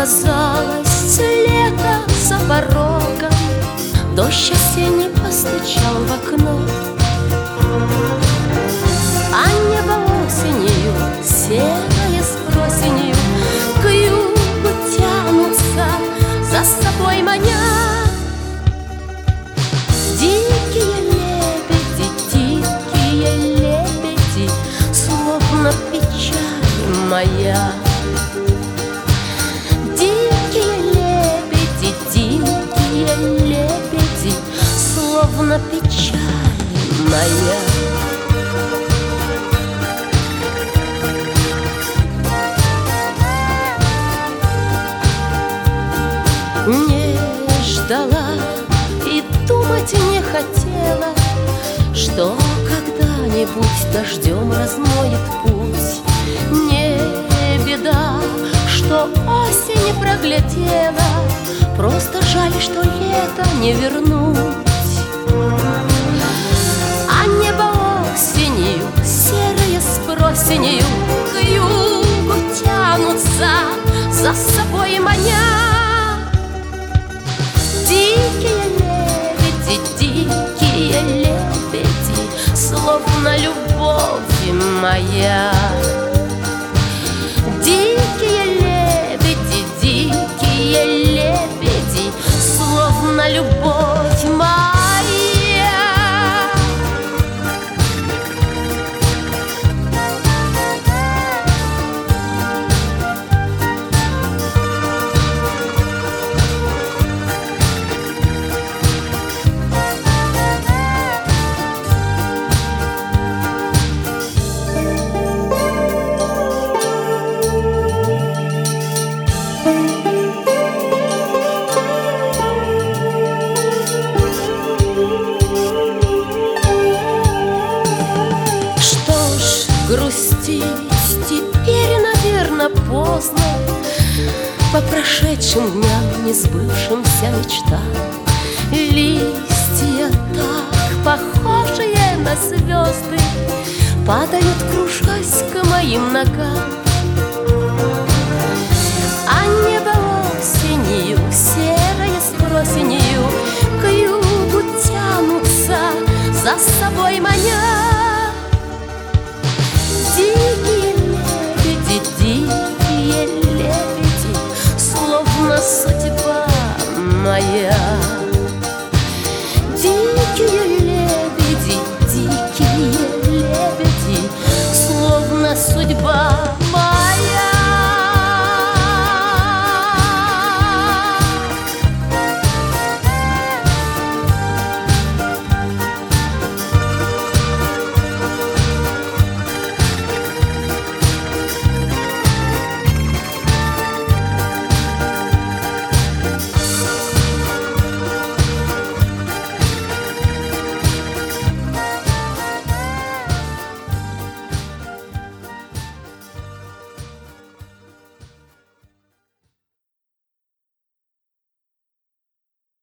Казалось, лето за порогом, дождь осенний постучал в окно, а небо осенью, серое с просенью, к югу тянутся, за собой маня. Дикие лебеди, словно печаль моя. Дикие лебеди, словно печаль моя. Не ждала и думать не хотела, что когда-нибудь дождем размоет путь. Не беда, что осень проглядела, просто жаль, что лето не вернуть. А небо осенью, серое с просенью, к югу тянутся, за собой маня. Дикие лебеди, словно любовь моя. Дикие лебеди, словно любовь моя. Грустить теперь, наверно, поздно, по прошедшим дням, не сбывшимся мечтам. Листья, так похожие на звезды, падают, кружась к моим ногам. А небо осенью, серое с просенью, к югу тянутся, за собой маня. Дикие лебеди, словно судьба моя.